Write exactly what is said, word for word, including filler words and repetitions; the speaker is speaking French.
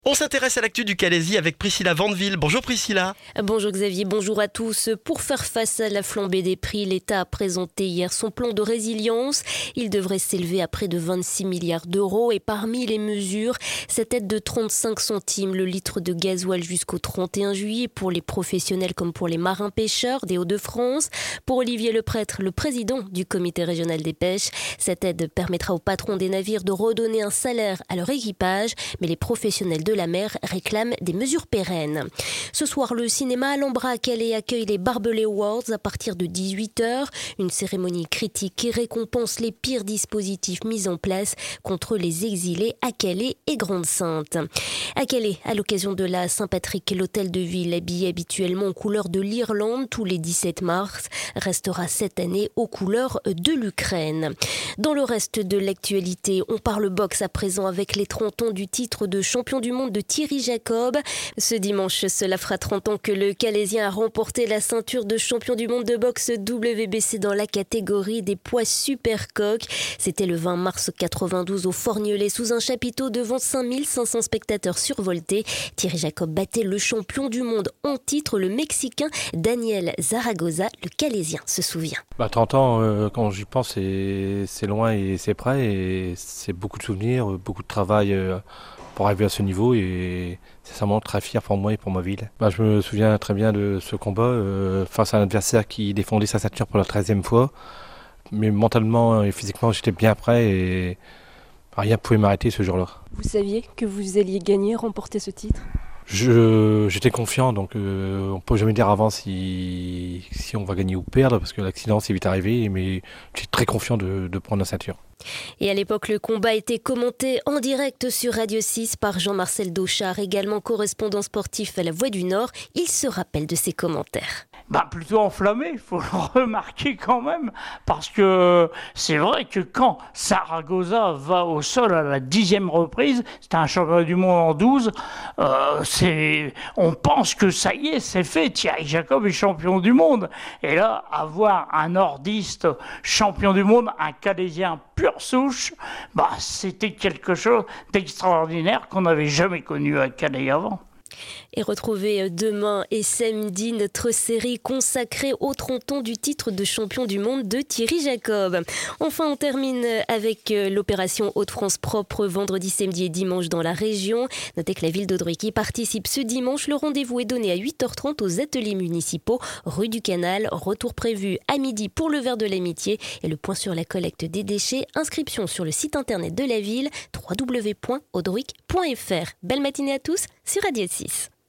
On s'intéresse à l'actu du Calaisis avec Priscilla Vandeville. Bonjour Priscilla. Bonjour Xavier, bonjour à tous. Pour faire face à la flambée des prix, l'État a présenté hier son plan de résilience. Il devrait s'élever à près de vingt-six milliards d'euros et parmi les mesures, cette aide de trente-cinq centimes le litre de gasoil jusqu'au trente et un juillet pour les professionnels comme pour les marins-pêcheurs des Hauts-de-France. Pour Olivier Leprêtre, le président du comité régional des pêches, cette aide permettra aux patrons des navires de redonner un salaire à leur équipage, mais les professionnels de de la mer réclame des mesures pérennes. Ce soir, le cinéma Alhambra à Calais accueille les Barbelés Awards à partir de dix-huit heures. Une cérémonie critique qui récompense les pires dispositifs mis en place contre les exilés à Calais et Grande-Synthe. À Calais, à l'occasion de la Saint-Patrick, l'hôtel de ville habillé habituellement aux couleurs de l'Irlande tous les dix-sept mars restera cette année aux couleurs de l'Ukraine. Dans le reste de l'actualité, on parle boxe à présent avec les trente ans du titre de champion du monde de Thierry Jacob. Ce dimanche, cela fera trente ans que le Calaisien a remporté la ceinture de champion du monde de boxe W B C dans la catégorie des poids supercoques. C'était le vingt mars quatre-vingt-douze au Forgnelet sous un chapiteau devant cinq mille cinq cents spectateurs survoltés. Thierry Jacob battait le champion du monde en titre, le Mexicain Daniel Zaragoza. Le Calaisien se souvient. Bah, trente ans, euh, quand j'y pense, c'est, c'est loin et c'est près. Et c'est beaucoup de souvenirs, beaucoup de travail euh, pour arriver à ce niveau. Et c'est vraiment très fier pour moi et pour ma ville. Bah, je me souviens très bien de ce combat euh, face à un adversaire qui défendait sa ceinture pour la treizième fois. Mais mentalement et physiquement, j'étais bien prêt et rien ne pouvait m'arrêter ce jour-là. Vous saviez que vous alliez gagner, remporter ce titre ? Je, j'étais confiant, donc euh, on ne peut jamais dire avant si, si on va gagner ou perdre, parce que l'accident s'est vite arrivé, mais j'étais très confiant de, de prendre la ceinture. Et à l'époque, le combat était commenté en direct sur Radio six par Jean-Marcel Dauchard, également correspondant sportif à La Voix du Nord. Il se rappelle de ses commentaires. Bah plutôt enflammé, il faut le remarquer quand même, parce que c'est vrai que quand Zaragoza va au sol à la dixième reprise, c'était un championnat du monde en douze, euh, c'est, on pense que ça y est, c'est fait, Thierry Jacob est champion du monde. Et là, avoir un nordiste champion du monde, un Calaisien pure souche, bah c'était quelque chose d'extraordinaire qu'on n'avait jamais connu à Calais avant. Et retrouvez demain et samedi notre série consacrée aux trente ans du titre de champion du monde de Thierry Jacob. Enfin, on termine avec l'opération Hauts-de-France propre vendredi, samedi et dimanche dans la région. Notez que la ville d'Audric participe ce dimanche. Le rendez-vous est donné à huit heures trente aux ateliers municipaux, rue du Canal. Retour prévu à midi pour le verre de l'amitié et le point sur la collecte des déchets. Inscription sur le site internet de la ville, w w w point audric point f r. Belle matinée à tous sur Radio six.